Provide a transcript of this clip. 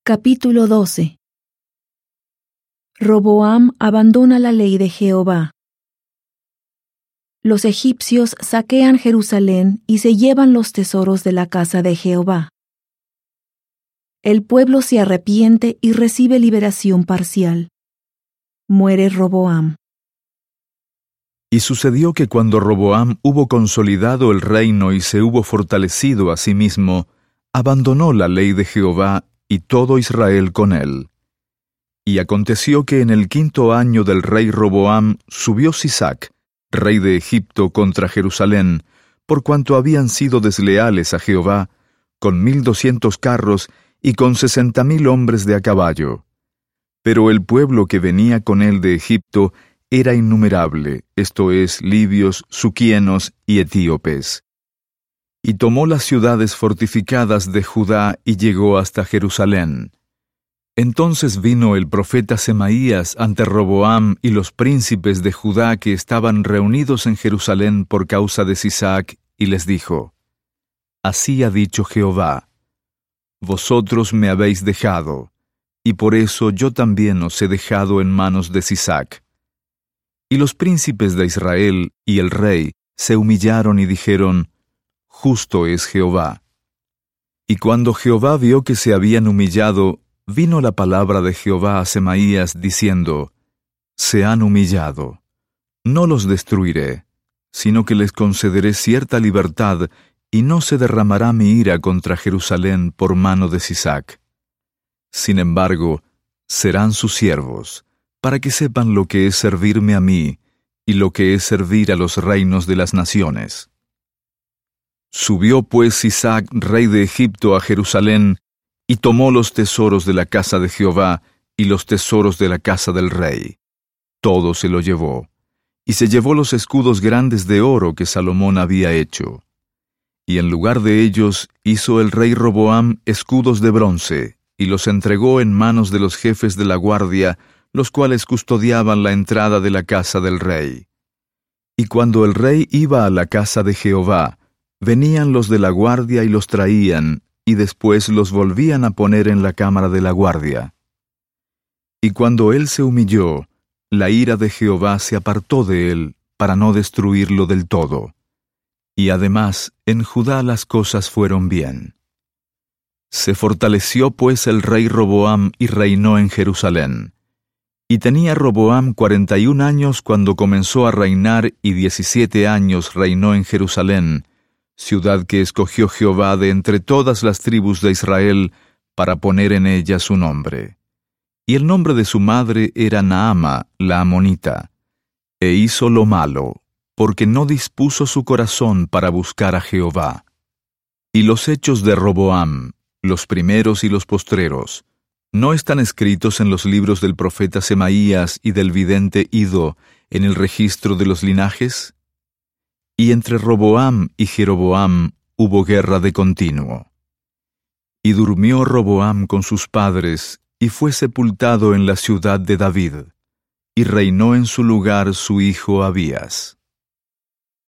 Capítulo 12. Roboam abandona la ley de Jehová. Los egipcios saquean Jerusalén y se llevan los tesoros de la casa de Jehová. El pueblo se arrepiente y recibe liberación parcial. Muere Roboam. Y sucedió que cuando Roboam hubo consolidado el reino y se hubo fortalecido a sí mismo, abandonó la ley de Jehová y todo Israel con él. Y aconteció que en el 5º año del rey Roboam subió Sisac, rey de Egipto, contra Jerusalén, por cuanto habían sido desleales a Jehová, con 1,200 carros y con 60,000 hombres de a caballo. Pero el pueblo que venía con él de Egipto era innumerable, esto es, libios, suquienos y etíopes. Y tomó las ciudades fortificadas de Judá y llegó hasta Jerusalén. Entonces vino el profeta Semaías ante Roboam y los príncipes de Judá que estaban reunidos en Jerusalén por causa de Sisac, y les dijo: Así ha dicho Jehová: Vosotros me habéis dejado, y por eso yo también os he dejado en manos de Sisac. Y los príncipes de Israel y el rey se humillaron y dijeron: Justo es Jehová. Y cuando Jehová vio que se habían humillado, vino la palabra de Jehová a Semaías diciendo: Se han humillado. No los destruiré, sino que les concederé cierta libertad, y no se derramará mi ira contra Jerusalén por mano de Sisac. Sin embargo, serán sus siervos, para que sepan lo que es servirme a mí, y lo que es servir a los reinos de las naciones. Subió pues Sisac, rey de Egipto, a Jerusalén, y tomó los tesoros de la casa de Jehová y los tesoros de la casa del rey. Todo se lo llevó, y se llevó los escudos grandes de oro que Salomón había hecho. Y en lugar de ellos hizo el rey Roboam escudos de bronce, y los entregó en manos de los jefes de la guardia, los cuales custodiaban la entrada de la casa del rey. Y cuando el rey iba a la casa de Jehová, venían los de la guardia y los traían, y después los volvían a poner en la cámara de la guardia. Y cuando él se humilló, la ira de Jehová se apartó de él, para no destruirlo del todo. Y además, en Judá las cosas fueron bien. Se fortaleció pues el rey Roboam y reinó en Jerusalén. Y tenía Roboam 41 años cuando comenzó a reinar, y 17 años reinó en Jerusalén, ciudad que escogió Jehová de entre todas las tribus de Israel, para poner en ella su nombre. Y el nombre de su madre era Naama, la amonita. E hizo lo malo, porque no dispuso su corazón para buscar a Jehová. Y los hechos de Roboam, los primeros y los postreros, ¿no están escritos en los libros del profeta Semaías y del vidente Iddo, en el registro de los linajes? Y entre Roboam y Jeroboam hubo guerra de continuo. Y durmió Roboam con sus padres, y fue sepultado en la ciudad de David, y reinó en su lugar su hijo Abías.